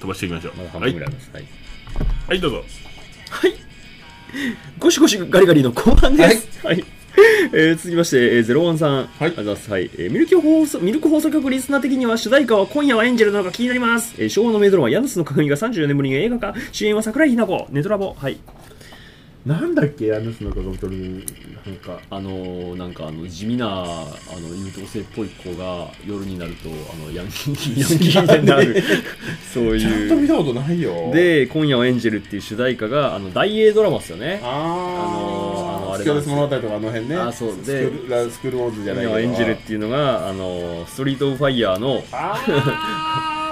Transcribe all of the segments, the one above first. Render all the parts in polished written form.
飛ばしていきましょう。 まだ半分ぐらいあります。はい。 はい、どうぞ。 はい。ゴシゴシガリガリの後半です。はい。続きまして、ゼロワンさん。はい。ありがとうございます。はい。ミルク放送局リスナー的には主題歌は今夜はエンジェルなのか気になります。昭和の名ドラマ、ヤヌスの鏡が34年ぶりに映画化。主演は桜井日奈子。ネトラボ。はい。 なんだっけ、ヤヌスの鏡とる、なんか。 なんか地味な、優等生っぽい子が夜になると、ヤンキーみたいになる。そういう。 ちゃんと見たことないよ。 で、今夜はエンジェルっていう主題歌が、大英ドラマですよね。 スキョレス物語とか辺ね。 そうで、 スクールウォーズじゃないけど。 今夜はエンジェルっていうのが、ストリートオブファイヤーの、 あ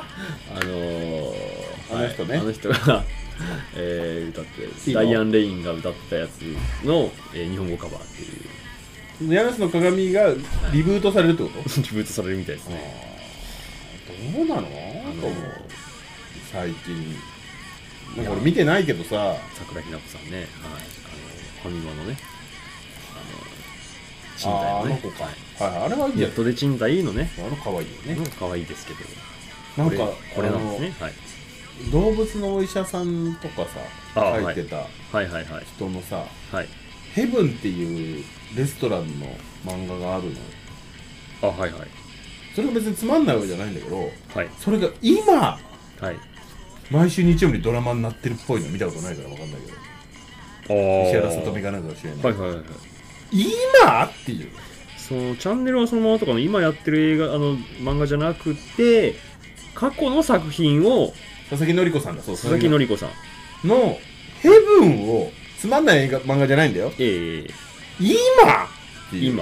の人ね。 あの人が、歌ってダイアン・レインが歌ったやつの、日本語カバーっていう。 ヤヌスの鏡がリブートされるってこと？ リブートされるみたいですね。 どうなの？最近なんか俺見てないけどさ、 桜日奈子さんね、はい、ファミマのね、賃貸のね、 はい、あれはいいネットで賃貸のね、 可愛いよね。 可愛いですけど、 なんかこれなんですね。はい。 動物のお医者さんとかさ書いてた人のさ、ヘブンっていうレストランの漫画があるの。 はいはい。 それが別につまんないわけじゃないんだけど、 はい、 それが今、 はい、 毎週日曜日にドラマになってるっぽいの見たことないから分かんないけど、石原さとみがなんかの主演の、 はいはいはい、 今っていう、 そのチャンネルはそのままとかの今やってる映画漫画じゃなくて、過去の作品を佐々木典子さんが、そう、 佐々木典子さんのヘブンを、つまんない漫画じゃないんだよ。今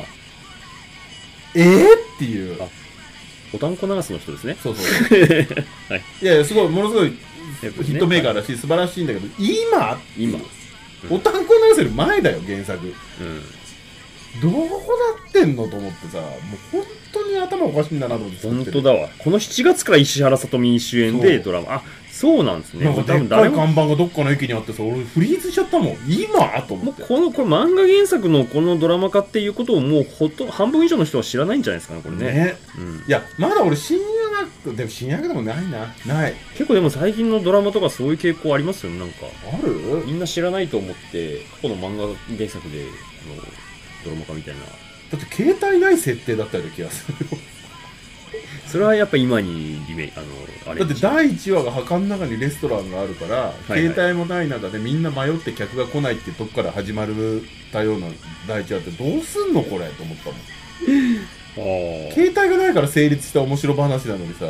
っていう。 おたんこ流すの人ですね。 そうそう。はい。いやいや、すごい、ものすごいヒットメーカーだし、素晴らしいんだけど、今、おたんこ流せる前だよ、原作。どうなってんのと思ってさ、もう本当に頭おかしいんだなと思って。 本当だわ。この7月から石原さとみ主演でドラマ。そうなんですね。 なんかでっかい看板がどっかの駅にあってさ、俺フリーズしちゃったもん。今と思って。 これ漫画原作のこのドラマ化っていうことをもう半分以上の人は知らないんじゃないですかね、これね。 いや、まだ俺深夜でも深夜でもないな。ない。 結構でも最近のドラマとかそういう傾向ありますよね、なんか。 ある？ みんな知らないと思って、過去の漫画原作で、ドラマ化みたいな。 だって携帯ない設定だったような気がするよ。 それはやっぱ今にあれだって第1話が墓の中にレストランがあるから、携帯もない中でみんな迷って客が来ないってとこから始まるたような第1話ってどうすんのこれと思ったもん。携帯がないから成立した面白話なのにさ、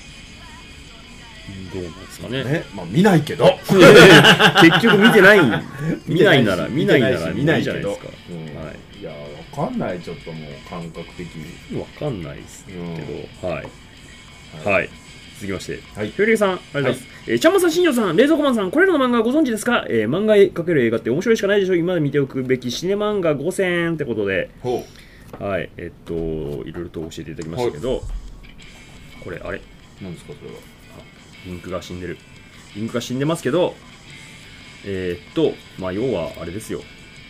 どうなんですかね。 まあ見ないけど結局見てない。見ないなら見ないじゃないですか。 いやわかんない、ちょっともう感覚的にわかんないですけど、はい。続きまして、フェリーさん、ありがとうございます。ちゃんまさん、新庄さん、冷蔵庫マンさん、これらの漫画ご存知ですか？漫画かける映画って面白いしかないでしょ。今まで見ておくべきシネ漫画5選ってことで、はい、いろいろと教えていただきましたけど、これ、あれ何ですか、それは。 インクが死んでる。インクが死んでますけど、まあ、要は、あれですよ。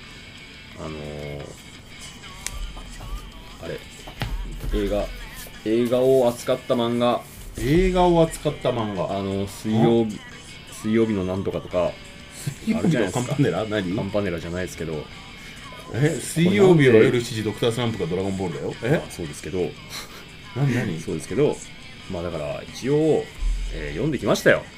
あれ、映画を扱った漫画。 映画を扱った漫画。 水曜日のなんとかとか。 水曜日のカンパネラ？何？ カンパネラじゃないですけど。 水曜日は夜7時ドクタースランプかドラゴンボールだよ。 そうですけど。 何？ そうですけど、まあだから一応、読んできましたよ。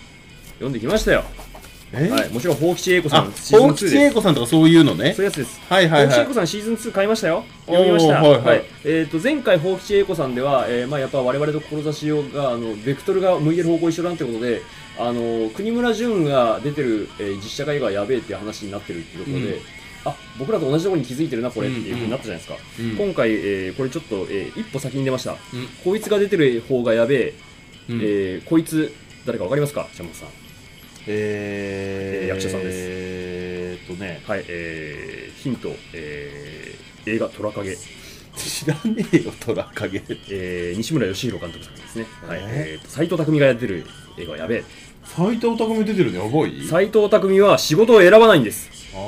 はい、もちろん、宝吉英子さん、シーズン2です。 宝吉英子さんとかそういうのね。 そういうやつです。 はいはいはい。 宝吉英子さん、シーズン2買いましたよ。読みました。はい。前回、宝吉英子さんでは、まあやっぱ我々と志が、ベクトルが向いてる方向一緒だってことで、国村淳が出てる、実写化映画はやべえっていう話になってるっていうところで、僕らと同じところに気づいてるな、これっていう風になったじゃないですか。今回、これちょっと、一歩先に出ました。こいつが出てる方がやべえ、こいつ、誰かわかりますか、ちゃんまつさん。役者さんです。はい、ヒント、映画トラカゲ。 知らねえよ、トラカゲ。 西村義弘監督さんですね。はい、斎藤工がやってる映画はやべえ。 斎藤工出てるのやばい？ 斎藤工は仕事を選ばないんです。 斎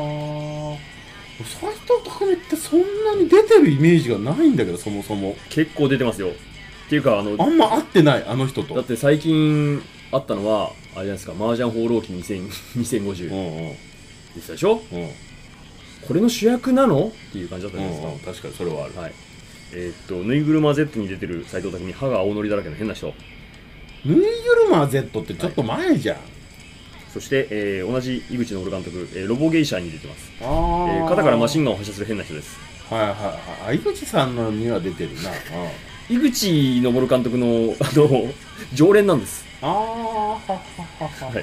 藤工ってそんなに出てるイメージがないんだけど、そもそも。 結構出てますよ。っていうか、 あんま会ってない、あの人と。 だって最近、 あったのは、あれじゃないですか、麻雀放浪記2050でしょ、これの主役なのっていう感じだったじゃないですか。 確かにそれはある。 はい。ぬいぐるま Z に出てる斎藤工、歯が青のりだらけの変な人。 ぬいぐるま Z ってちょっと前じゃん。 そして、同じ井口昇監督、ロボゲイシャーに出てます。肩からマシンガンを発射する変な人です。 はいはいはい。井口さんのには出てるな。 井口昇監督の、常連なんです。 はい。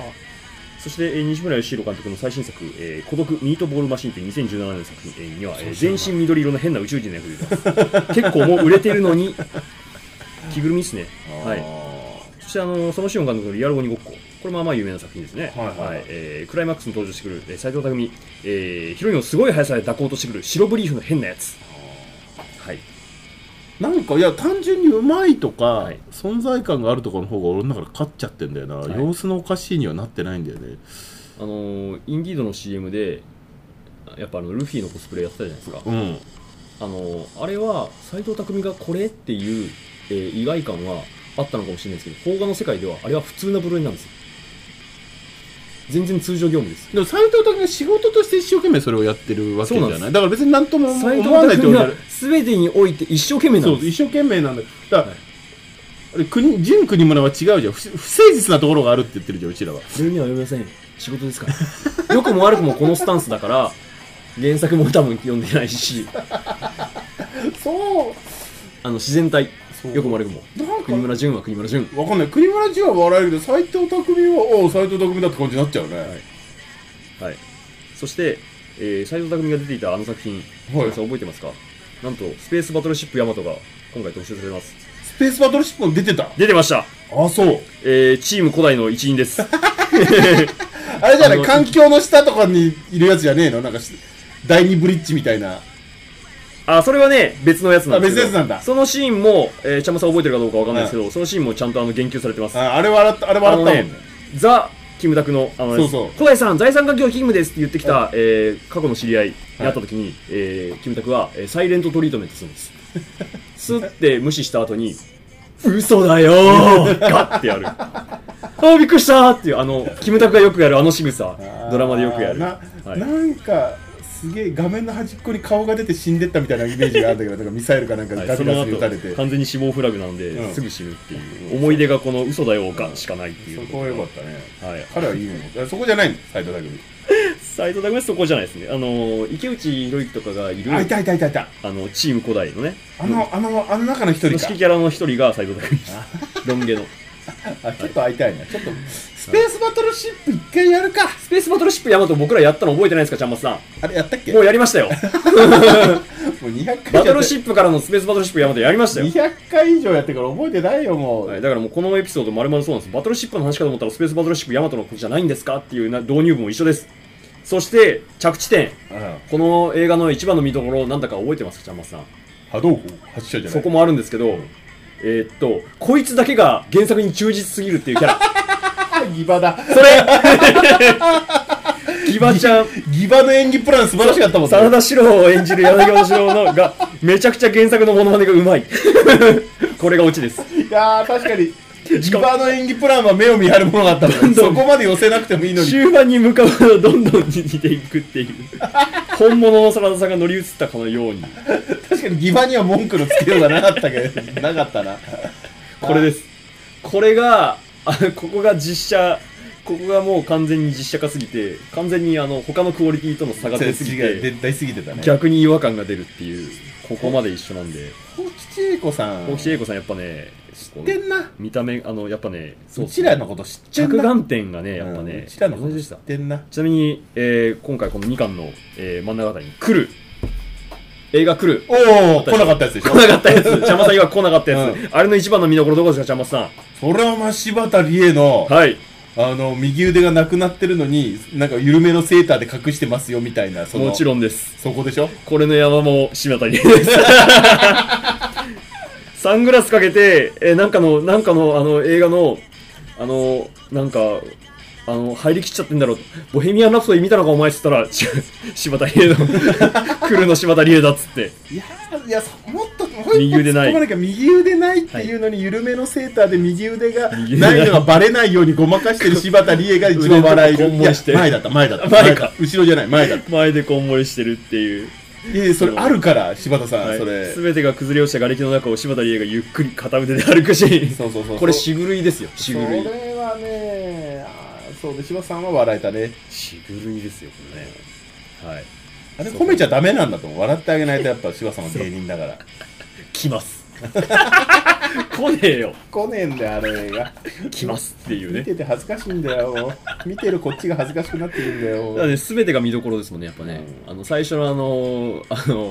そして、西村義弘監督の最新作、孤独ミートボールマシンという2017年の作品には、全身緑色の変な宇宙人の役で出てます。結構もう売れてるのに、着ぐるみですね。はい。そして、そのシオン監督のリアル鬼ごっこ。これまあまあ有名な作品ですね。クライマックスに登場してくる斎藤工、ヒロインをすごい速さで抱こうとしてくる白ブリーフの変なやつ。はい。 なんかいや単純にうまいとか、存在感があるとかの方が俺の中で勝っちゃってんだよな。様子のおかしいにはなってないんだよね。 インディードの CM でやっぱルフィのコスプレやってたじゃないですか。あれは斎藤工がこれっていう、意外感はあったのかもしれないですけど、邦画の世界ではあれは普通な部類なんですよ。全然通常業務です。 でも斎藤工が仕事として一生懸命それをやってるわけじゃない。だから別に何とも思わないってことだ。 全てにおいて一生懸命なんです。 そう一生懸命なんだ。だから、純国村は違うじゃん。不誠実なところがあるって言ってるじゃん、うちらは。 それには読めません。仕事ですから。良くも悪くもこのスタンスだから、原作も多分読んでないし。 そう。 自然体。よくも悪くも。国村淳は国村淳。 わかんない。国村淳は笑えるけど、斎藤工は、斎藤工だって感じになっちゃうね。 はい。そして、斎藤工が出ていたあの作品、皆さん覚えてますか？なんと、スペースバトルシップヤマトが今回特集されます。 スペースバトルシップも出てた？ 出てました。 あ、そう。 チーム古代の一員です。 あれじゃない、環境の下とかにいるやつじゃねえの？なんか、第二ブリッジみたいな。 それはね、別のやつなんですけど。 別のやつなんだ。 そのシーンも、ちゃんまさん覚えてるかどうかわかんないですけど、そのシーンもちゃんと言及されてます。 あれ笑ったもんね。 ザ・キムタクの、古代さん、財産環境勤務ですって言ってきた、過去の知り合いに会った時に、キムタクは、サイレントトリートメントするんです。スッて無視した後に、嘘だよーガッてやる。びっくりしたーっていう、キムタクがよくやる仕草、ドラマでよくやる。 なんか、すげえ画面の端っこに顔が出て死んでったみたいなイメージがあるんだけど、なんかミサイルかなんかガビガビ撃たれて、 完全に死亡フラグなんで、すぐ死ぬっていう思い出がこの嘘だよがしかないっていう。 そこは良かったね。彼はいいの。そこじゃないの、斎藤工。 斎藤工はそこじゃないですね。池内博之とかがいる、 いた。 チーム古代のね、 あの中の一人か。 指揮キャラの一人が斎藤工。ロン毛の。 ちょっと会いたいな。ちょっとスペースバトルシップ一回やるか。 スペースバトルシップヤマト僕らやったの覚えてないですか、ちゃんまつさん。 あれやったっけ？ もうやりましたよ。もう 200回。 バトルシップからのスペースバトルシップヤマトやりましたよ。 200回以上やってから覚えてないよもう。 だからもうこのエピソード丸々そうなんです。バトルシップの話かと思ったらスペースバトルシップヤマトのことじゃないんですかっていう導入部も一緒です。そして着地点、この映画の一番の見どころなんだか覚えてますか、ちゃんまつさん。 波動砲発射じゃない。 そこもあるんですけど、こいつだけが原作に忠実すぎるっていうキャラ。 ギバだ。 それギバちゃん。 ギバの演技プラン素晴らしかったもんね。 真田史郎を演じる柳葉敏郎のが、めちゃくちゃ原作のモノマネがうまい。これがオチです。 いやー、確かに。ギバの演技プランは目を見張るものがあったもん。そこまで寄せなくてもいいのに。 終盤に向かうほどどんどん似ていくっていう。本物の真田さんが乗り移ったかのように。 確かにギバには文句のつけようがなかったけど、なかったな。 これです。これが、ここが実写、ここがもう完全に実写化すぎて、完全に他のクオリティとの差が出すぎて、 出すぎてたね。 逆に違和感が出るっていう、ここまで一緒なんで。 大吉英子さん。 大吉英子さんやっぱね、 知ってんな。 見た目、やっぱね、 うちらのこと知ってんな。 着眼点がね、やっぱね、 うちらのこと知ってんな。 ちなみに、今回この2巻の、真ん中あたりに来る。映画来る。 おお、来なかったやつでしょ。 来なかったやつ。ちゃんまさん今来なかったやつ。あれの一番の見どころどこですか、ちゃんまさん。 それはまあ、柴田理恵の、 はい。 右腕がなくなってるのに、なんか緩めのセーターで隠してますよみたいな、 もちろんです。 そこでしょ。 これの山も柴田理恵です。サングラスかけて、なんかの映画の、なんか、入りきっちゃってんだろう。ボヘミアン・ラプソディ見たのかお前っつったら、柴田理恵の、来るの柴田理恵だっつって。 いや、もっと、 右腕ない。 右腕ないっていうのに、緩めのセーターで右腕がないのがバレないようにごまかしてる柴田理恵が一番笑える。前だった。前か。後ろじゃない、前だった。 前でこんもりしてるっていう。 それあるから、柴田さん、それ。 すべてが崩れ落ちた瓦礫の中を柴田理恵がゆっくり片腕で歩くし、これ、しぐるいですよ、しぐるい。 それはね、そうで、柴田さんは笑えたね。 しぐるいですよ、これね。はい。 あれ褒めちゃダメなんだと思う。笑ってあげないとやっぱ柴田さんは芸人だから。 来ます。来ねえよ。 来ねえんだよ、あの映画。 来ますっていうね。 見てて恥ずかしいんだよ。見てるこっちが恥ずかしくなってるんだよ。 だからね、全てが見どころですもんね、やっぱね。最初の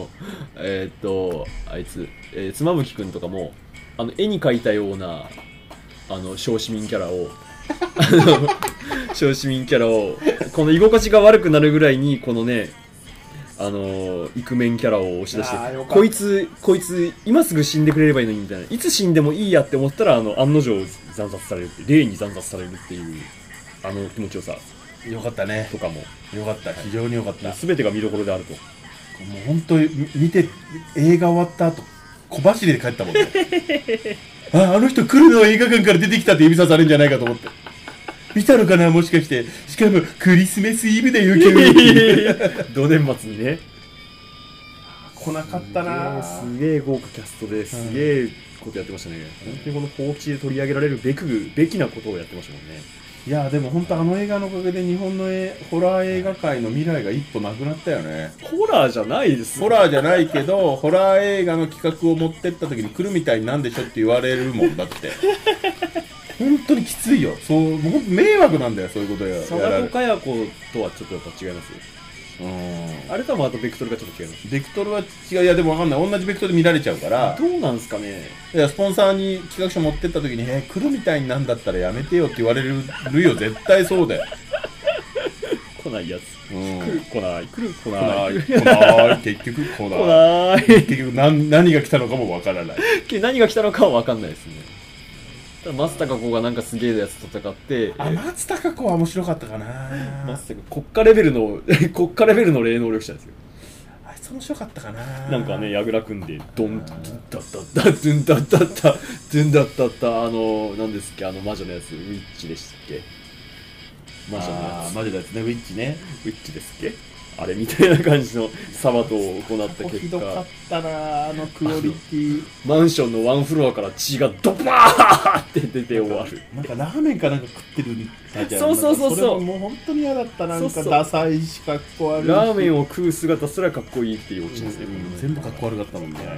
あいつ、妻夫木くんとかも、絵に描いたような、小市民キャラを、小市民キャラを、この居心地が悪くなるぐらいに、このね、イクメンキャラを押し出して、こいつ、今すぐ死んでくれればいいのにみたいな、いつ死んでもいいやって思ったら、案の定惨殺されるって、霊に惨殺されるっていう、気持ちよさ。 よかったね。 とかも。 よかった。非常によかった。 すべてが見どころであると。 もう本当に、映画終わった後、小走りで帰ったもんね。あの人来るのは映画館から出てきたって指さされるんじゃないかと思って。見たのかなもしかして。しかもクリスマスイブだよ今日。 同年末にね。 来なかったな。 すげえ豪華キャストですげえことやってましたね。本当にこの放棄で取り上げられるべきなことをやってましたもんね。 いやでも本当あの映画のおかげで日本のホラー映画界の未来が一歩なくなったよね。 ホラーじゃないです、 ホラーじゃないけどホラー映画の企画を持ってった時に来るみたいになんでしょって言われるもんだって本当にきついよ。そうもう本当迷惑なんだよそういうことや。 貞子かや子とはちょっとやっぱ違いますよ。あれとはまたベクトルがちょっと違います。 ベクトルは違う。いやでも分かんない。同じベクトルで見られちゃうからどうなんすかね。 いやスポンサーに企画書持ってった時に来るみたいになんだったらやめてよって言われるよ。絶対そうだよ。 来ないやつ、 来ない結局来ない結局何が来たのかもわからない。 何が来たのかはわかんないですね。松たか子がなんかすげえやつと戦って松たか子は面白かったかな。 松たか子国家レベルの霊能力者ですよ。 あいつ面白かったかな。 なんかね、やぐら組んでドンドゥンダッダッダドゥンダッダッダドゥンダッダッダ何ですっけ魔女のやつウィッチでしたっけ。魔女のやつね、ウィッチね。 ウィッチですっけ。あれみたいな感じのサバトを行った結果ひどかったなクオリティ。 マンションのワンフロアから血がドバーって出て終わる。 なんかラーメンかなんか食ってるみたいじゃん。 そうそれもう本当に嫌だった。なんかダサいしかっこ悪いしラーメンを食う姿すらかっこいいっていうオチですね。 全部かっこ悪かったもんね。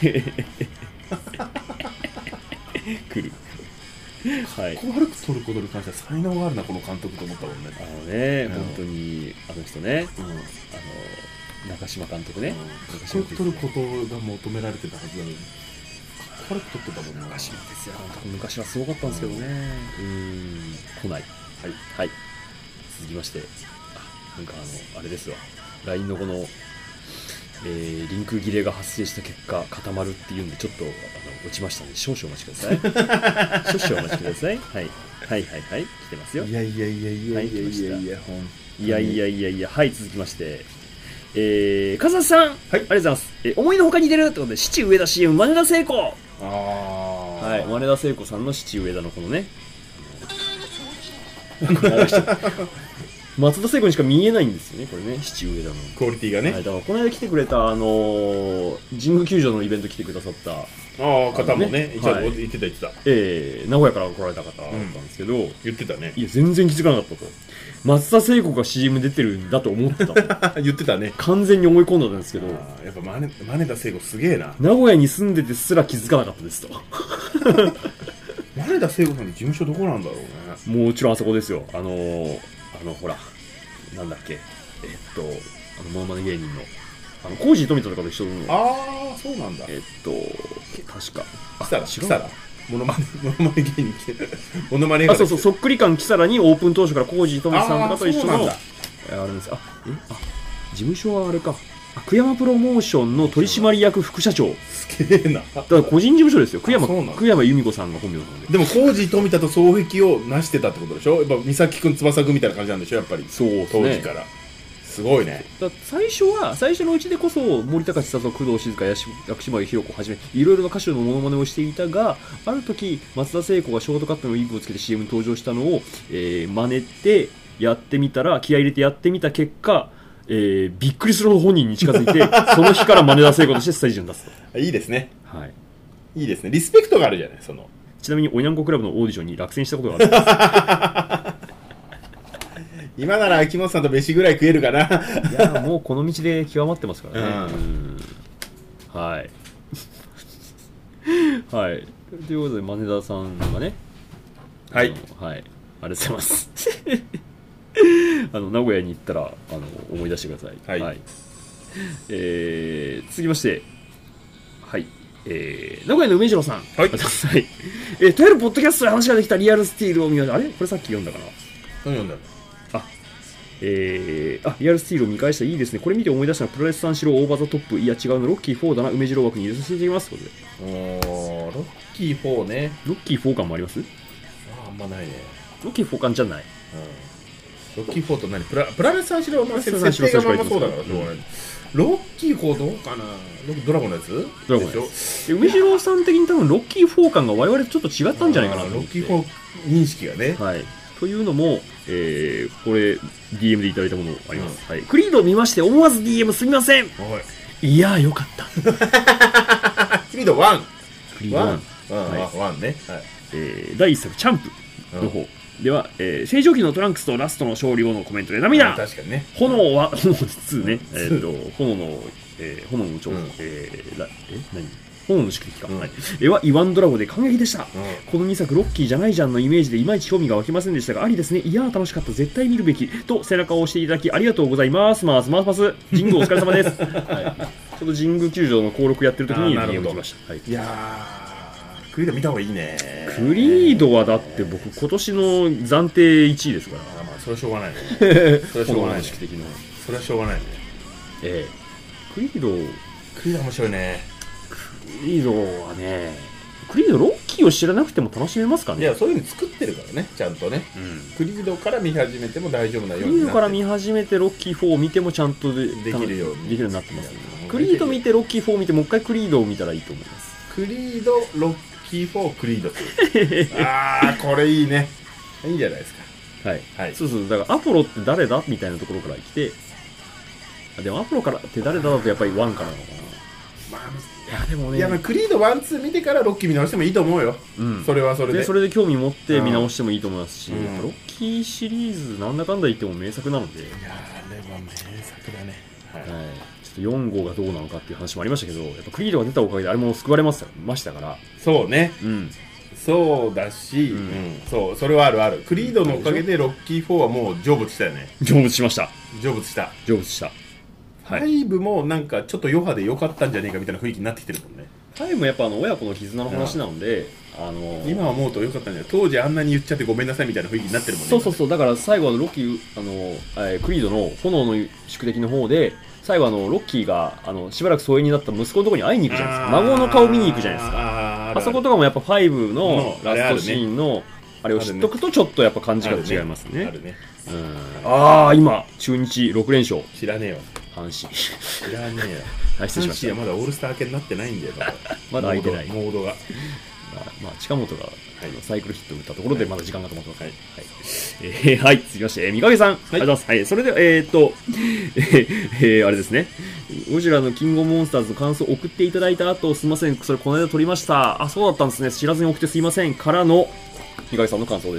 来る。はい、 悪く撮ることに関しては才能があるなこの監督と思ったもんね。 本当に人ね、中島監督ね、 かっこよく撮ることが求められてたはずなのにかっこ悪く撮ってたもんね。 中島ですよ。昔はすごかったんですけどね。来ない。はい、続きましてなんかあれですわ、 LINE のこのリンク切れが発生した結果固まるっていうんでちょっと落ちましたので少々お待ちください。少々お待ちください。はい来てますよ。いやはい続きましてカズさん、ありがとうございます。思いのほか似てるってことで七上田 CM 真田聖子。はい、真田聖子さんの七上田のこのね松田聖子にしか見えないんですよね、これね、七上田のクオリティがね。 だからこの間来てくれた神宮球場のイベント来てくださった方もね、一応言ってた。 名古屋から来られた方だったんですけど、 言ってたね。 いや全然気づかなかったと。松田聖子が CM 出てるんだと思ってた。 言ってたね。 完全に思い込んだんですけど、 やっぱ真田聖子すげえな。 名古屋に住んでてすら気づかなかったですと。 真田聖子さんの事務所どこなんだろうね。もちろんあそこですよ。ほらなんだっけモノマネ芸人のコージー富田とかと一緒の。 そうなんだ。 確かキサラモノマネ芸人来てる。モノマネがそうそっくり感キサラにオープン当初からコージー富田さんとかと一緒のあるんです。事務所はあれか、久山プロモーションの取締役副社長。 すげえな。 だから個人事務所ですよ。久山由美子さんが本名なんで。 でもコージー富田と双璧を成してたってことでしょ。やっぱ三崎くん翼くんみたいな感じなんでしょやっぱり。 そうですね。 当時から。 すごいね。 だ最初のうちでこそ森高千里、工藤静香、薬師丸ひろ子はじめいろいろな歌手のモノマネをしていたが、ある時松田聖子がショートカットのウィッグをつけて CM に登場したのを、真似てやってみたら、気合い入れてやってみた結果、びっくりするほど本人に近づいてその日から真似田聖子としてステージに出すと。 いいですね。 はい、 いいですね。リスペクトがあるじゃない。そのちなみにおにゃんこクラブのオーディションに落選したことがあるんです。 今なら秋元さんと飯ぐらい食えるかな。いやもうこの道で極まってますからね。はいはいということでマネダさんがね、 はい、 はい、ありがとうございます名古屋に行ったら思い出してください。 はい、 はい、続きまして、はい、名古屋の梅次郎さん、はい、はい、とあるポッドキャストで話ができたリアルスティールを見ました。あれこれさっき読んだかな。 読んだ。 リアルスティールを見返した。いいですね。これ見て思い出したのはプロレス三四郎オーバーザトップ。いや違うの、ロッキー4だな。梅次郎枠に入れさせていただきます。これでロッキー4ね。 ロッキー4感もあります？ あんまないね。 ロッキー4感じゃない。 ロッキー4と何？プラレス三四郎の設定がまんまそうだから、ロッキー4どうかな。ドラゴンのやつ？ ドラゴンのやつ。梅次郎さん的に多分ロッキー4感が我々とちょっと違ったんじゃないかなと思って。 ロッキー4認識がね。 はい。というのも、これ DM でいただいたものあります。はい。クリードを見まして思わず DM すみません。いやーよかった。 クリード1。 クリード1。 1ね。はい。 第1作チャンプの方。では、正常期のトランクスとラストの勝利後のコメントで涙。 確かにね。 炎2ね。炎の超。何？炎の宿敵か、はイワンドラゴで感激でした、この2作ロッキーじゃないじゃんのイメージでいまいち興味が湧きませんでしたが、ありですね。いやー楽しかった、絶対見るべきと背中を押していただきありがとうございます。神宮お疲れ様です、ちょっと神宮球場の登録やってる時に DM 来ました、 いやークリード見た方がいいね。 クリードはだって僕今年の暫定1位ですから。 それはしょうがないね。それはしょうがないね。それはしょうがないね。 クリード面白いね。 クリードはね、クリードロッキーを知らなくても楽しめますかね。 いやそういう風に作ってるからね、ちゃんとね、クリードから見始めても大丈夫なように。 クリードから見始めてロッキー4を見てもちゃんとできるようになってます、クリード見てロッキー4を見てもう一回クリードを見たらいいと思います。 クリードロッキー4クリードこれいいね。いいじゃないですか。はい、 そうだからアポロって誰だみたいなところから来て、でもアポロからって誰だとやっぱり1からなのかな。いやでもね、 クリード1、2見てからロッキー見直してもいいと思うよ。それはそれで。 それで興味持って見直してもいいと思いますし、ロッキーシリーズなんだかんだ言っても名作なので。いやあれは名作だね。 ちょっと4号がどうなのかっていう話もありましたけど、やっぱクリードが出たおかげであれも救われましたから。 そうね。そうだし、それはある。クリードのおかげでロッキー4はもう成仏したよね。 成仏しました。 成仏した。5もなんかちょっと余波で良かったんじゃねえかみたいな雰囲気になってきてるもんね。 5もやっぱ親子の絆の話なので、 今思うと良かったんじゃない。当時あんなに言っちゃってごめんなさいみたいな雰囲気になってるもんね。 そうだから最後はロッキークリードの炎の宿敵の方で最後ロッキーがしばらく疎遠になった息子のところに会いに行くじゃないですか。孫の顔見に行くじゃないですか。あそことかもやっぱ5のラストシーンのあれを知っとくとちょっっとやっぱ感じ方違いますね。今中日6連勝。 知らねえよ阪神。 知らねえよ。 失礼しました。 阪神はまだオールスター明けになってないんだよ。 まだ空いてない。 モードが。 近本がサイクルヒットを打ったところでまだ時間が止まってます。はい、続きまして、三影さん。ありがとうございます。はい、それで、あれですね。ゴジラのキングオブモンスターズの感想を送っていただいた後、すみません、それこの間撮りました。そうだったんですね。知らずに送ってすいません。からの、三影さんの感想です。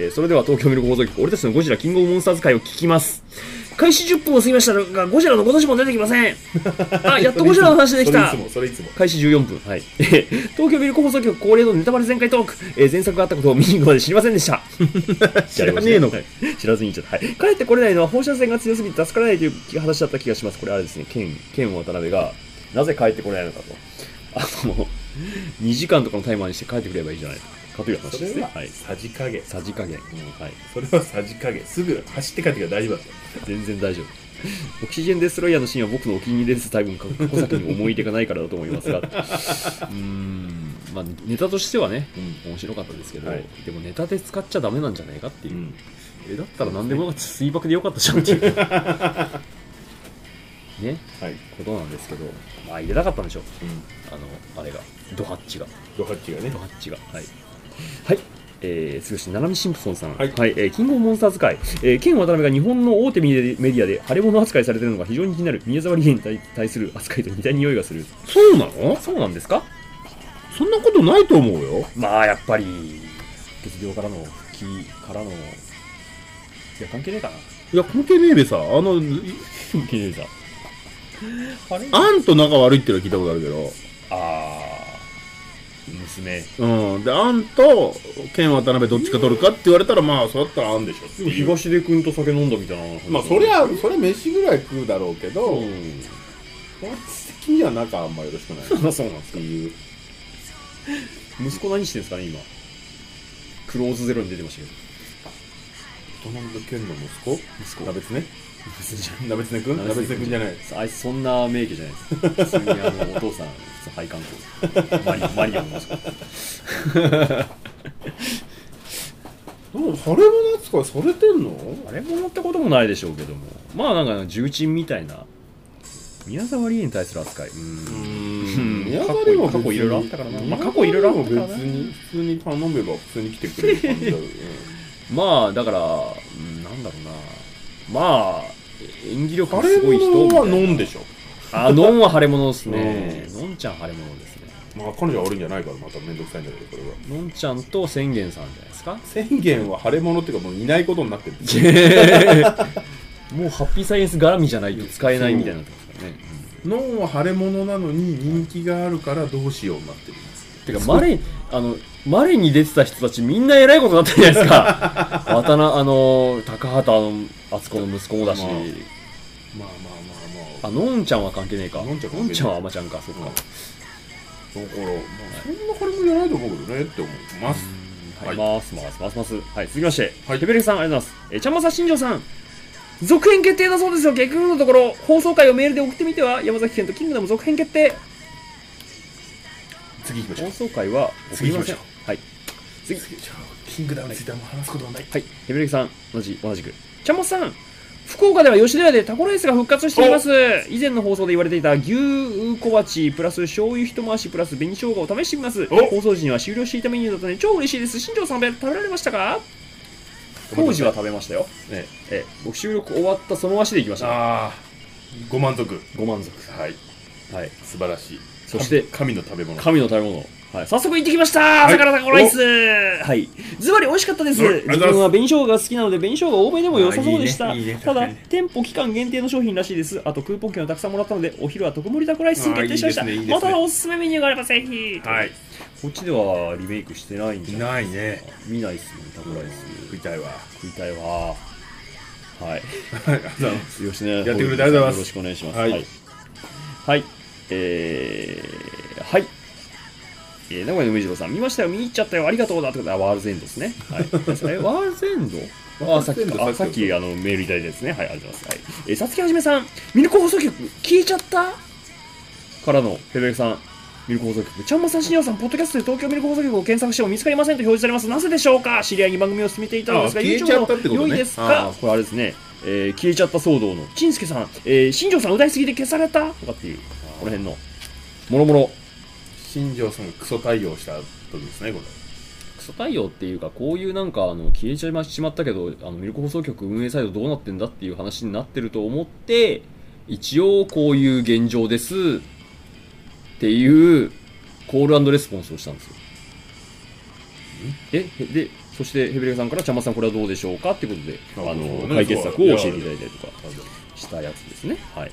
それでは東京ミルク放送局、俺たちのゴジラキングオブモンスターズ会を聞きます。開始10分を過ぎましたが、ゴジラの今年も出てきません。やっとゴジラの話できた。開始14分。はい。東京ミルク放送局恒例のネタバレ全開トーク。前作があったことを見に行くまで知りませんでした。 知らねえのか。 知らずに言っちゃった。帰ってこれないのは放射線が強すぎて助からないという話だった気がします。これあれですね、ケン渡辺がなぜ帰ってこれないのかと。2時間とかのタイマーにして帰ってくればいいじゃないかという話ですね。 さじ加減。 さじ加減。 それはさじ加減。すぐ走って帰ってきたら大丈夫だった。 全然大丈夫。オキシジェンデストロイヤーのシーンは僕のお気に入りです。多分過去作に思い出がないからだと思いますが、ネタとしてはね、面白かったですけど、でもネタで使っちゃダメなんじゃないかっていう。だったら何でもなかった水爆でよかったじゃんっていう。 ね、 はい、 ことなんですけど、まあ入れたかったんでしょう、 うん、 あれがドハッチがはいはい。次して、七海シンプソンさん、 はいキングオブモンスター使い、ケン渡辺が日本の大手メディアで腫れ物扱いされているのが非常に気になる。宮沢りえに対する扱いと似た匂いがする。 そうなの？ そうなんですか？ そんなことないと思うよ。 まあやっぱり血病からの復帰からの、いや関係ねえかな。 いや関係ねえべさ、 関係ねえさ。あれ？ アンと仲悪いってのは聞いたことあるけど。 娘。 うん。で、アンとケン渡辺どっちか取るかって言われたら、まあそうだったらアンでしょっていう。 東出君と酒飲んだみたいな。 まあそれ飯ぐらい食うだろうけど、私的には仲あんまよろしくない。 そうなんですか。 っていう。 息子何してんですかね今。クローズゼロに出てましたけど。 渡辺健の息子？鍋つね？鍋つねくんじゃない。 あいつそんな名家じゃないです。普通にお父さん配管工マリオンの息子。 腫れ物扱いされてんの？ 腫れ物ってこともないでしょうけども、まあなんか重鎮みたいな宮沢りえに対する扱い。 宮沢りえも過去いろいろあったからな。まあ過去いろいろあったからな。 別に普通に頼めば普通に来てくれる感じだよね。 まあだからなんだろうな。まあ演技力すごい人みたいな。 腫れ物はノンでしょ。 ノンは腫れ物ですね。ノンちゃん腫れ物ですね。 まあ彼女は悪いんじゃないからまためんどくさいんだけどこれは。 のんちゃんと宣言さんじゃないですか。 宣言は腫れ物っていうかもういないことになってるんですよ。もうハッピーサイエンス絡みじゃないと使えないみたいになってますからね。 ノンは腫れ物なのに人気があるからどうしようになってるんです。 てかマレに出てた人たちみんな偉いことになってるじゃないですか。高畑敦子の息子もだし。 まあのんちゃんは関係ねえか。 のんちゃんはあまちゃんか。そっか。 だからそんな腫れ物じゃないと思うけどねって思います。 はい、ます。はい、続きまして、 はい、 ヘベレクさん、ありがとうございます。ちゃんまさ新庄さん、続編決定だそうですよ。結局のところ、放送回をメールで送ってみては、山崎賢とキングダム続編決定。 次行きましょう。 放送回は送りません。はい。 次。キングダムについてはもう話すことはない。 はい、ヘベレクさん、同じく。ちゃんまさん、福岡では吉野家でタコライスが復活しています。以前の放送で言われていた牛小鉢プラス醤油一回しプラス紅生姜を試してみます。放送時には終了していたメニューだったので超嬉しいです。新庄さん食べられましたか？当時は食べましたよ。僕収録終わったその足で行きました。 ご満足。 はい。 素晴らしい。 そして神の食べ物。 はい、早速行ってきました。朝からタコライス。はい。ズバリ美味しかったです。自分は紅生姜が好きなので紅生姜多めでも良さそうでした。ただ店舗期間限定の商品らしいです。あとクーポン券をたくさんもらったのでお昼は特盛りタコライスに決定しました。またおすすめメニューがあればぜひ。 はい。 こっちではリメイクしてないんじゃないね。 見ないっすねタコライス。 食いたいわ。 はい。よしね。 やってくれてありがとうございます。 よろしくお願いします。 はい。 はい。はい。名古屋の梅次郎さん、見ましたよ、見に行っちゃったよ、ありがとうだってことは、ワールズエンドですね。はい。ワールズエンドさっきメールいただいたですね。はい、ありがとうございます。さつきはじめさん、ミルク放送局、消えちゃったからの、ペペレさん、ミルク放送局。ちゃんまさん、しんよさん、ポッドキャストで東京ミルク放送局を検索しても見つかりませんと表示されます。なぜでしょうか？知り合いに番組を進めていたのですが、 消えちゃったってことね。 良いですか？これあれですね。消えちゃった騒動の、ちんすけさん、新庄さん歌いすぎて消されたとかっていう、この辺の、もろもろ。 新庄さんがクソ対応した時ですね、これ。 クソ対応っていうか、こういうなんか消えちゃいしまったけど、ミルク放送局運営サイドどうなってんだっていう話になってると思って、一応こういう現状ですっていうコール&レスポンスをしたんですよ。で、そしてヘベレカさんから、ちゃんまさんこれはどうでしょうかっていうことで、解決策を教えていただいたりとかしたやつですね。はい。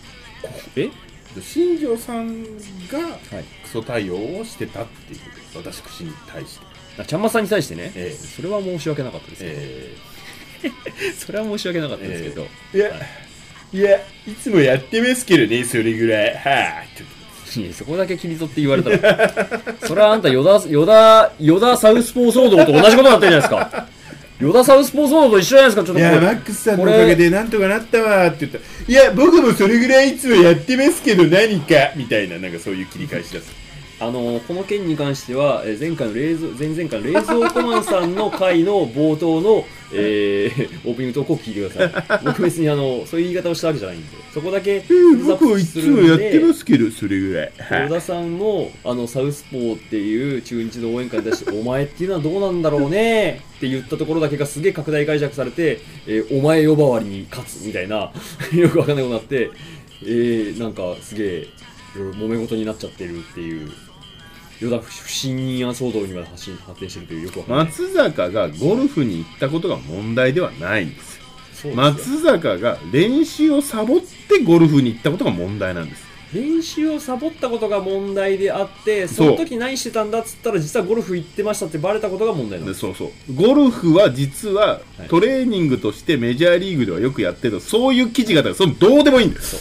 新庄さんがクソ対応をしてたっていうことです。私に対して。 ちゃんまさんに対してね。それは申し訳なかったですけど。それは申し訳なかったですけど。 いや、いつもやってますけどね、それぐらい。 そこだけ切り取って言われたら。それはあんた、ヨダサウスポー騒動と同じことになってるじゃないですか。ヨダサウスポー騒動と一緒じゃないですか、ちょっと。いや、マックスさんのおかげでなんとかなったわって言ったら、いや、僕もそれぐらいいつもやってますけど何か、みたいな、なんかそういう切り返しだす。 この件に関しては、前々回の冷蔵庫マンさんの回の冒頭の、オープニングトークを聞いてください。僕別にそういう言い方をしたわけじゃないんで、そこだけ僕はいつもやってますけど、それぐらい。 小田さんもサウスポーっていう中日の応援歌に対してお前っていうのはどうなんだろうねって言ったところだけがすげえ拡大解釈されて、お前呼ばわりに勝つみたいなよくわかんないことになって、なんかすげえ揉め事になっちゃってるっていう。不信任案騒動にまで発展しているというよくわかんない。 松坂がゴルフに行ったことが問題ではないんですよ。 そうですよ。 松坂が練習をサボってゴルフに行ったことが問題なんです。 練習をサボったことが問題であって、その時何してたんだっつったら実はゴルフ行ってましたってバレたことが問題なんです。 そうそう。ゴルフは実はトレーニングとしてメジャーリーグではよくやってる、そういう記事があったらそれどうでもいいんです。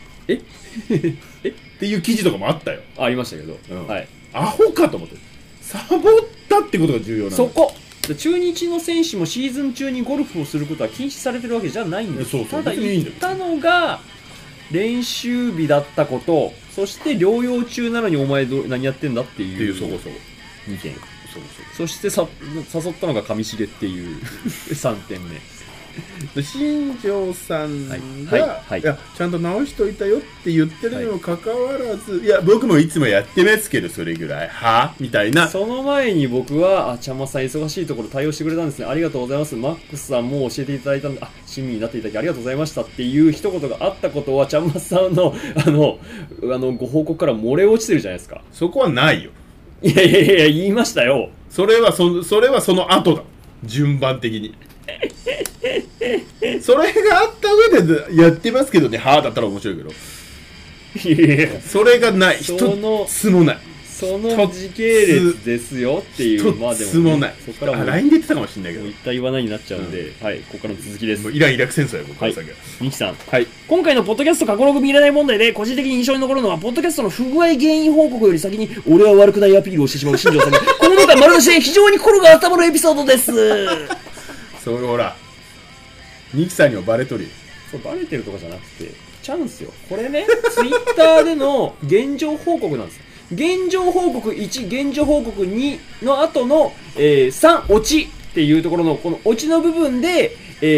っていう記事とかもあったよ。 ありましたけど、はい。 アホかと思って、サボったってことが重要なんです。 そこ中日の選手もシーズン中にゴルフをすることは禁止されてるわけじゃないんです。ただ言ったのが練習日だったこと、そして療養中なのにお前何やってんだっていう2点、そして誘ったのが上重っていう3点目。 新庄さんが、いやちゃんと直しといたよって言ってるにもかかわらず、いや僕もいつもやってますけどそれぐらいみたいな。その前に僕はちゃんまさん忙しいところ対応してくれたんですね、ありがとうございます、マックスさんも教えていただいたんで親身になっていただきありがとうございましたっていう一言があったことはちゃんまさんのご報告から漏れ落ちてるじゃないですか。 そこはないよ。 いや言いましたよ。 それはその後だ、順番的に。それがあった上でやってますけどね、だったら面白いけど、それがない、一つもない。 その時系列ですよっていう、 一つもない。そこからLINE で言ってたかもしれないけど、 言った言わないになっちゃうんで、はい、ここからの続きです。 イラン・イラク戦争や、僕はミキさん、今回のポッドキャスト過去ログ見れない問題で個人的に印象に残るのは、ポッドキャストの不具合原因報告より先に俺は悪くないアピールをしてしまう新庄さんがこの中丸出しで非常に心が温まるエピソードです。 それほらミキさんにはバレとるよ。 そうバレてるとかじゃなくてチャンスよ。これね、ツイッターでの現状報告なんですよ。現状報告1、現状報告2の後の、3、オチっていうところのこのオチの部分で、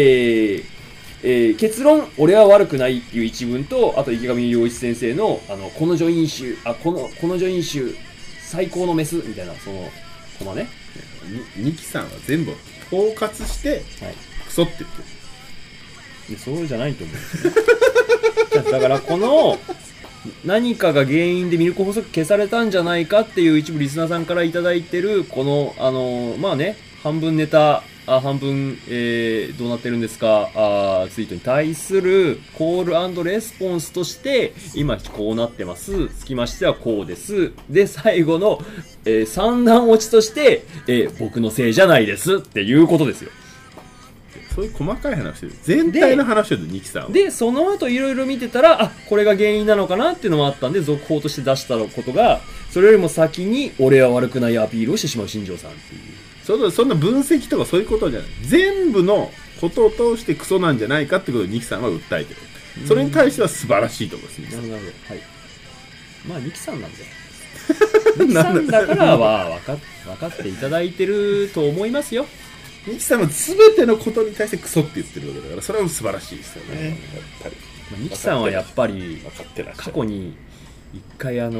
結論、俺は悪くないっていう一文と、あと池上良一先生の、この助飲酒、この助飲酒、最高のメスみたいな、その、コマね。 ミキさんは全部統括して、クソって言ってる。 そうじゃないと思うんですよね。だからこの何かが原因でミルク法則消されたんじゃないかっていう一部リスナーさんからいただいてるこのまあね、半分ネタ半分、どうなってるんですかツイートに対するコール&レスポンスとして今こうなってます、つきましてはこうですで最後の、三段落ちとして、僕のせいじゃないですっていうことですよ。 そういう細かい話で全体の話をニキさんはでその後いろいろ見てたらこれが原因なのかなっていうのもあったんで続報として出したことがそれよりも先に俺は悪くないアピールをしてしまう新庄さんっていうそんな分析とかそういうことじゃない、全部のことを通してクソなんじゃないかってことをニキさんは訴えてる。それに対しては素晴らしいと思います。 なるほど、はい、まあニキさんなんでニキさんだからは分かっていただいてると思いますよ。 ミキさんは全てのことに対してクソって言ってるわけだからそれは素晴らしいですよね、やっぱり。 ミキさんはやっぱり過去に一回我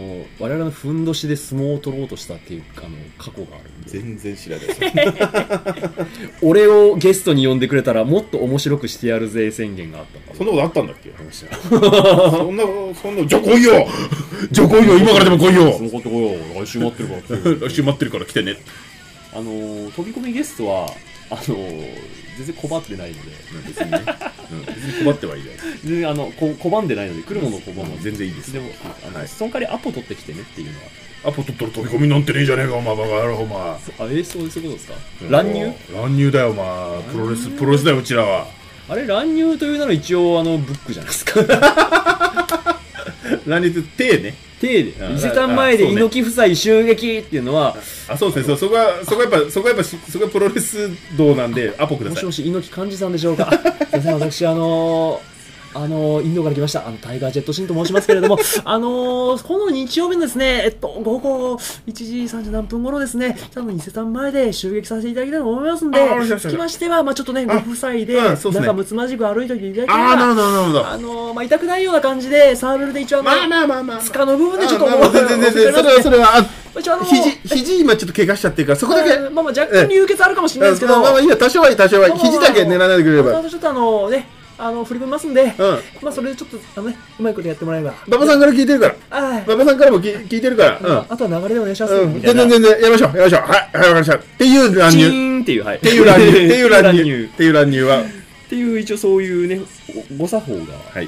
々のふんどしで相撲を取ろうとしたっていう過去があるんで全然知らない俺をゲストに呼んでくれたらもっと面白くしてやるぜ宣言があった。 そんなことあったんだっけそんなじゃあ来いよじゃあ来いよ今からでも来いよそのこと来いよ来週待ってるから来週待ってるから来てね。 飛び込みゲストは全然拒ってないので別にね、別に拒ってはいない全然拒んでないので来るものを拒むの全然いいです。 でもその代わりアポ取ってきてねっていうのはアポ取ったら飛び込みなんてねえじゃねえかお前バカ野郎お前。 そういうことですか。乱入だよお前。プロレスだようちらは。 あれ乱入というなら一応ブックじゃないですか乱入って手ね手で伊勢丹前で猪木夫妻襲撃っていうのはそうですね。そこはプロレス道なんでアポください。 もしもし猪木幹事さんでしょうかすいません私インドから来ました。タイガージェットシンと申しますけれども、この日曜日のですね、午後1時30何分頃ですね、多分伊勢丹前で襲撃させていただきたいと思いますんで、つきましては、ちょっとね、ご夫妻で、仲睦まじく歩いていただきながら、痛くないような感じで、サーベルで一応つかの部分でちょっと、 全然、それは、肘今ちょっと怪我しちゃってるから、そこだけ。 若干流血あるかもしれないですけど、 いや、多少はいい。肘だけ狙わないでくれれば。 ちょっとね、振り込みますんで、それでちょっとうまいことやってもらえば。 馬場さんから聞いてるから。馬場さんからも聞いてるから。 あとは流れでお願いします。 全然、やりましょう。はい、わかりました。っていう乱入。 チーンっていう、はい。 っていう乱入は。 っていう一応そういうね、ご作法が。 はい。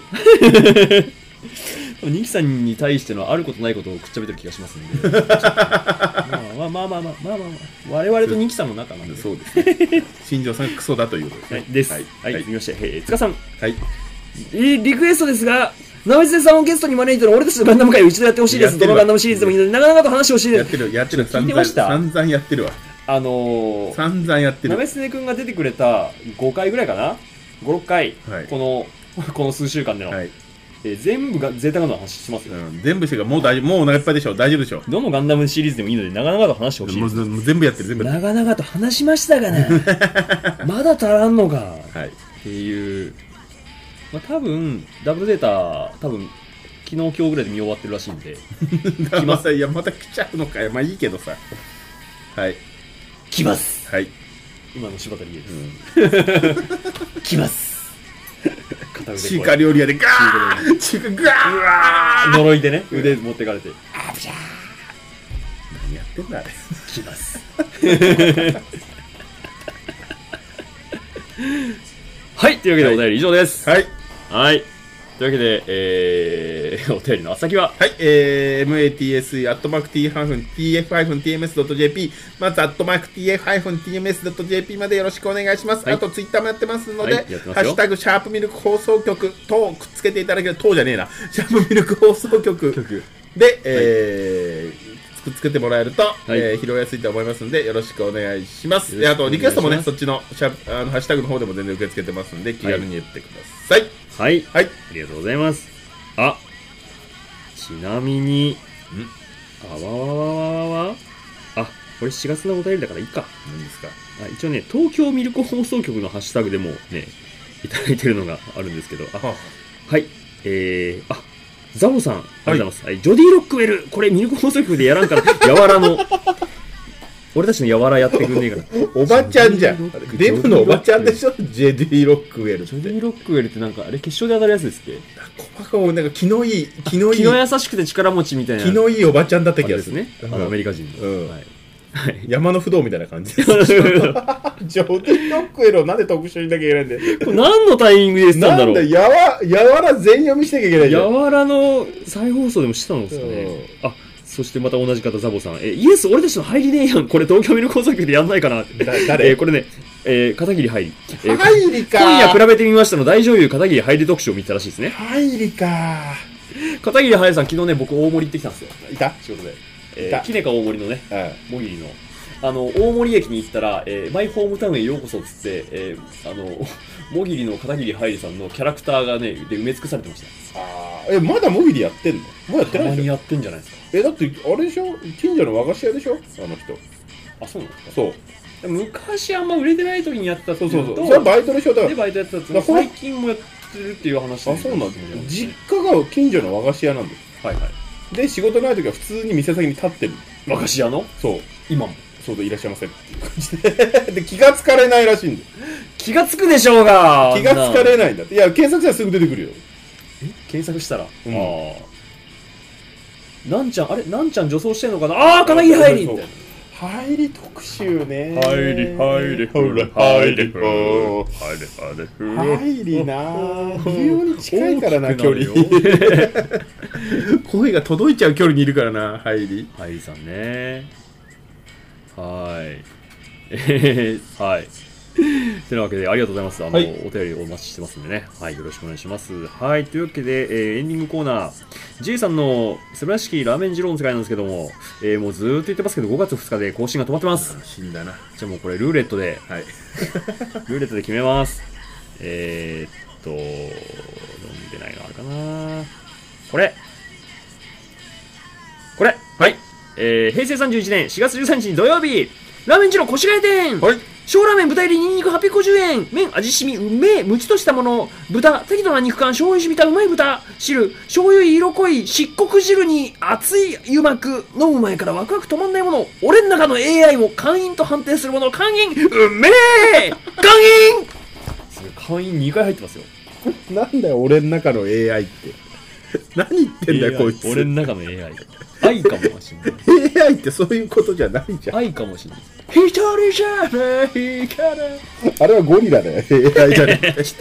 ニキさんに対してのあることないことをくっちゃべてる気がしますんで。我々とニキさんの仲なんで。 そうですね。新庄さんクソだということです。はい、続きまして、塚さん。 はい。 リクエストですが、ナメセさんをゲストに招いての俺たちのガンダム会を一度やってほしいです。どのガンダムシリーズでもいいので、なかなかと話してほしいです。 やってる。 聞いてました。 散々やってるわ。散々やってる。 ナメセネ君が出てくれた5回ぐらいかな ?5、6回。この数週間での。全部がゼータガンダムの話しますよ。 全部してるから、もうお腹いっぱいでしょ。大丈夫でしょ。 どのガンダムシリーズでもいいので、長々と話してほしいです。 もう全部やってる、 長々と話しましたがね。まだ足らんのか。っていう。多分、ダブルゼータ、昨日今日ぐらいで見終わってるらしいんで。 また来ちゃうのかよ。いいけどさ。はい。 来ます。 はい。 今の柴田理恵です。来ます。 中華料理屋でガー呪いでね、腕持ってかれて。 何やってんだあれ。 来ます。はい、というわけでお便り以上です。 はい。 というわけで、お便りの先は、 はい、mats@tf-tms.jp、まず@tf-tms.jp までよろしくお願いします。あとツイッターもやってますので、ハッシュタグシャープミルク放送局とくっつけていただけると、じゃねえな、シャープミルク放送局で、くっつけてもらえると、拾いやすいと思いますので、よろしくお願いします。あとリクエストもね、そっちのハッシュタグの方でも全然受け付けてますので、気軽に言ってください。 はい。ありがとうございます。ちなみに、これ4月のお便りだからいいか。 何ですか。 一応ね、東京ミルク放送局のハッシュタグでもね、いただいてるのがあるんですけど、ザボさん、ありがとうございます。ジョディ・ロックウェル、これミルク放送局でやらんから、やわらの、俺たちのやわらやってくんねえから。 おばちゃんじゃん。デブのおばちゃんでしょ、ジェディ・ロックウェル。 ジョディ・ロックウェルってなんか、あれ決勝で当たるやつですっけ？ なんか気のいい、 気の優しくて力持ちみたいな。 気のいいおばちゃんだった気がするね。アメリカ人の。 山の不動みたいな感じです。ジョディ・ロックウェルをなんで特集しなきゃいけないんで。 これ何のタイミングでしたんだろう。 なんだ、やわら全読みしなきゃいけないじゃん。 やわらの再放送でもしてたのですかね。そしてまた同じ方、ザボさん。イエス、俺たちの入りねえやん。これ東京ミルク放送局でやんないかな。 誰？ これね、片桐入り。 入りか。 今夜比べてみましたの大女優片桐入り特集を見たらしいですね。 入りか。 片桐入りさん、昨日ね、僕大森行ってきたんですよ。 いた？ 仕事で。キネカ大森のね、もぎりの。大森駅に行ったら、マイホームタウンへようこそっつって、もぎりの片桐はいりさんのキャラクターがね、で埋め尽くされてました。 まだもぎりやってんの？もうやってないでしょ？ たまにやってんじゃないですか。 だって、あれでしょ？近所の和菓子屋でしょ？あの人。 そうなんですか？ そう。 昔あんま売れてない時にやってたっていうと、 それはバイトでしょ？だから。 で、バイトやってたっていう最近もやってるっていう話。 そうなんですね。実家が近所の和菓子屋なんです。で、仕事ない時は普通に店先に立ってる。 和菓子屋の？ そう。 今も。 そうでいらっしゃいませっていう感じで。で、気がつかれないらしいんだよ。 気がつくでしょうが。 気がつかれないんだって。いや、検索したらすぐ出てくるよ。 検索したら。なんちゃん、なんちゃん女装してんのかな。片桐入りみたいな。 入り特集ね。 入りほら入りほ入りな。微妙に近いからな、距離。声が届いちゃう距離にいるからな、入りさんね。はい。というわけでありがとうございます。お便りお待ちしてますんでね。よろしくお願いします。というわけで、エンディングコーナー。J さんの素晴らしきラーメン二郎の世界なんですけども、もうずーっと言ってますけど、5月2日で更新が止まってます。 死んだな。 じゃあもうこれルーレットで、ルーレットで決めます。どんかな。これはい、平成31年4月13日土曜日、ラーメン二郎越谷店、 はい。 小ラーメン豚入りニンニク850円、麺味しみうめえむちとしたもの、豚適度な肉感醤油染みたうまい豚汁、醤油色濃い漆黒汁に熱い湯膜、飲む前からワクワク止まんないもの、俺ん中の AI も会員と判定するもの、会員うめえ会員会員2回入ってますよ。 なんだよ、俺の中の AI って。何言ってんだよ、こいつ。 俺の中の AI 愛かもしれない。 AI ってそういうことじゃないじゃん。 愛かもしれない。一人じゃないから。 あれはゴリラだよ、AI じゃなくて。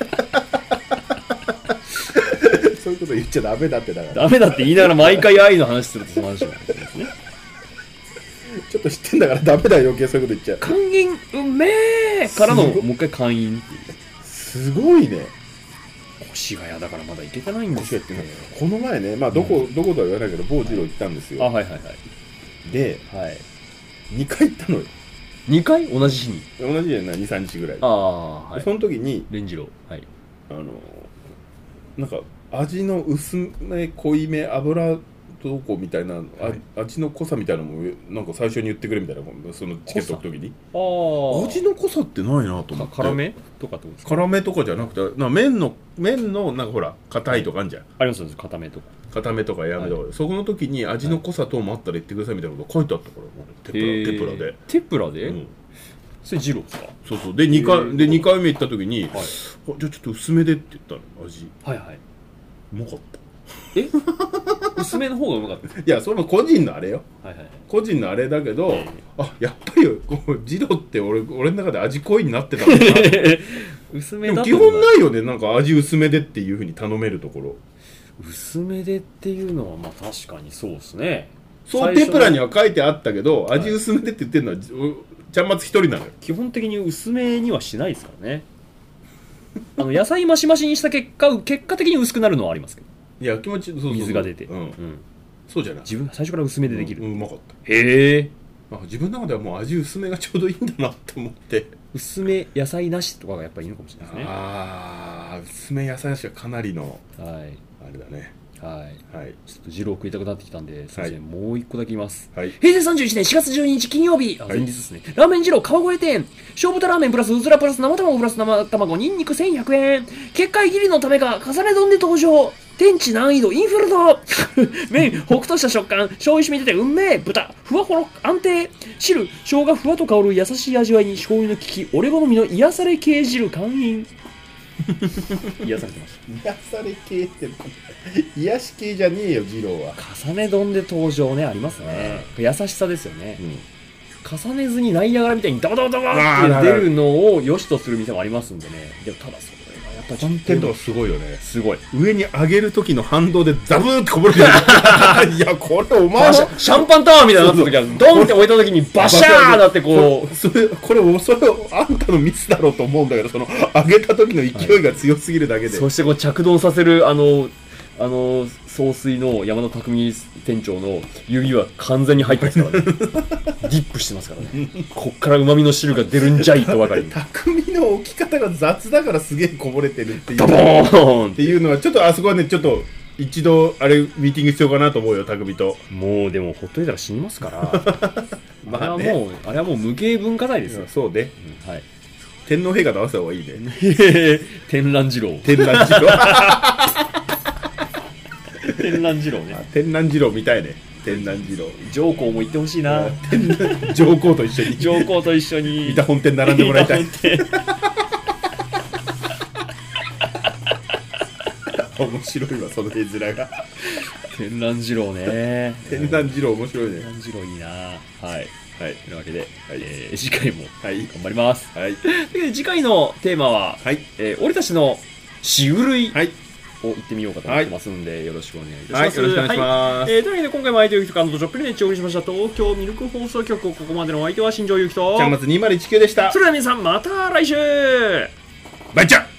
そういうこと言っちゃダメだってだから。 ダメだって言いながら毎回愛の話するとその話なんですね。 ちょっと知ってんだからダメだよ、余計そういうこと言っちゃう。 会員うめえからのもう一回会員っていう。 すごいね。 越谷だからまだ行けてないんですよ。 この前ね、まあどこ、どことは言わないけど、某次郎行ったんですよ。 あ、はいはいはい。 で、 はい。 2回行ったのよ。 2回同じ日に。 同じじゃない、2、3日ぐらい。 ああ、はい。 その時に、 レンジロー。はい。 なんか、味の薄め、濃いめ、油どこみたいな、はい、味の濃さみたいなのもなんか最初に言ってくれみたいな、そのチケットの時に。味の濃さってないなと思って。 辛めとかってことですか？ 辛めとかじゃなくて、麺のなんかほら硬いとかあるじゃん。 ありますよ、硬めとか。 硬めとかやめとか、はい、そこの時に味の濃さともあったら言ってくださいみたいなこと書いてあったから、テプラで。テプラで？うん。それジローですか？そうそう。で2回目行った時に、はい、じゃあちょっと薄めでって言ったの、味。はいはい。うまかった。え薄めの方がうまかった。いや、それも個人のあれよ、はいはい、個人のあれだけど、あ、やっぱりジローって俺の中で味濃いになってたんだな薄めだとでも基本ないよね、なんか味薄めでっていう風に頼めるところ。薄めでっていうのはまあ確かにそうですね。そうテプラには書いてあったけど、味薄めでって言ってるのはちゃんまつ一人なのよ。基本的に薄めにはしないですからね野菜増し増しにした結果的に薄くなるのはありますけど。いや、気持ちそう水が出て、うんうん、そうじゃない。自分最初から薄めでできる、うまかった。へえ。自分の中ではもう味薄めがちょうどいいんだなと思って。薄め野菜なしとかがやっぱりいいのかもしれないですね。ああ、薄め野菜なしはかなりの、はい、あれだね。はい、はい、ちょっとジロー食いたくなってきたんで、すいません、もう一個だけ言います、はい、平成31年4月12日金曜日、前日ですね、ラーメンジロー川越店、小豚ラーメンプラスうずらプラス生卵プラス生卵ニンニク1100円、結界切りのためか重ね丼で登場、天地難易度インフルト麺ホクとした食感、醤油染み出てうんめえ、豚ふわほろ安定、汁生姜ふわと香る優しい味わいに醤油の効き、俺好みの癒され系汁完飲癒されてました。癒され系って癒し系じゃねえよ、二郎は。重ね丼で登場ね、ありますね。優しさですよね、うん、重ねずにナイアガラみたいにダバダバダバって出るのを良しとする店もありますんでね。でもただそれがやっぱちょっと点とかすごいよね。すごい上に上げる時の反動でザブーってこぼれてるいや、これお前シャンパンタワーみたいになった時はドンって置いた時にバシャーだってこう、それあんたのミスだろうと思うんだけど、その上げた時の勢いが強すぎるだけで、はい、そしてこう着丼させる総帥の山田匠店長の指は完全に入ってますからねディップしてますからねこっから旨味の汁が出るんじゃいとばかりに匠の置き方が雑だからすげえこぼれてるっていうドボーンっていうのはちょっとあそこはね、ちょっと一度あれミーティング必要かなと思うよ、匠と。もうでもほっといたら死にますからまあ、ね、あれはもう無形文化財ですよ。そうね、うん、はい。天皇陛下と合わせた方がいいね天覧二郎天覧二郎天覧二郎ね。天覧二郎みたいね。天覧二郎。上皇も行ってほしいな。上皇と一緒に。上皇と一緒に。三田本店並んでもらいたい。面白いわ、その絵面が。天覧二郎ね。天覧二郎面白いね。天覧二郎いいな。はい。はい。というわけで、次回も頑張ります。はい。次回のテーマは、はい。俺たちのしぐるい。はい。を行ってみようかと思ってますんで、はい、よろしくお願いいたします。はい、よろしくお願いします。というわけで今回も相手をゆきとちょっぴり熱調理しました東京ミルク放送局、ここまでのお相手は新庄ゆきとちゃんまつ2019でした。それでは皆さんまた来週バイチャー。